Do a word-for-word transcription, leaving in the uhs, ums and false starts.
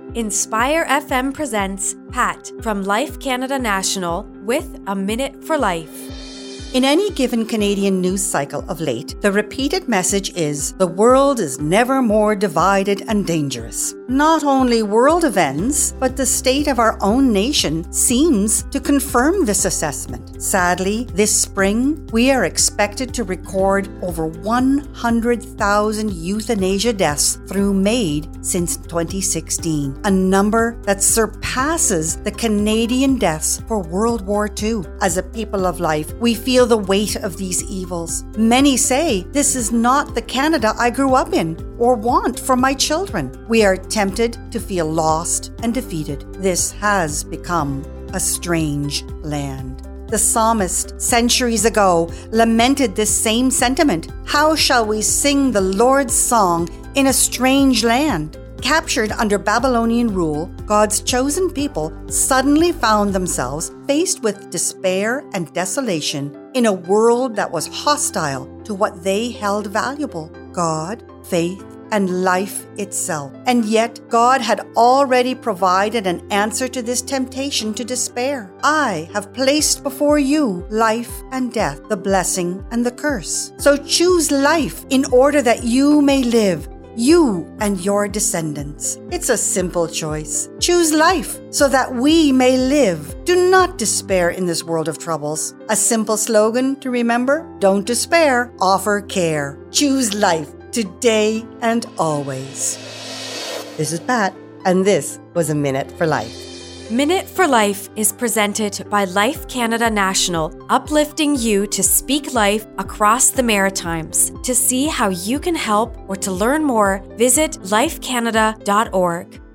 Inspire F M presents Pat from Life Canada National with A Minute for Life. In any given Canadian news cycle of late, the repeated message is, the world is never more divided and dangerous. Not only world events, but the state of our own nation seems to confirm this assessment. Sadly, this spring, we are expected to record over one hundred thousand euthanasia deaths through MAID since twenty sixteen, a number that surpasses the Canadian deaths for World War Two. As a people of life, we feel the weight of these evils. Many say, this is not the Canada I grew up in or want for my children. We are tempted to feel lost and defeated. This has become a strange land. The psalmist, centuries ago, lamented this same sentiment. How shall we sing the Lord's song in a strange land? Captured under Babylonian rule, God's chosen people suddenly found themselves faced with despair and desolation in a world that was hostile to what they held valuable: God, faith, and life itself. And yet, God had already provided an answer to this temptation to despair. I have placed before you life and death, the blessing and the curse. So choose life in order that you may live, you and your descendants. It's a simple choice. Choose life so that we may live. Do not despair in this world of troubles. A simple slogan to remember: don't despair, offer care. Choose life today and always. This is Pat, and this was A Minute for Life. Minute for Life is presented by Life Canada National, uplifting you to speak life across the Maritimes. To see how you can help or to learn more, visit life canada dot org.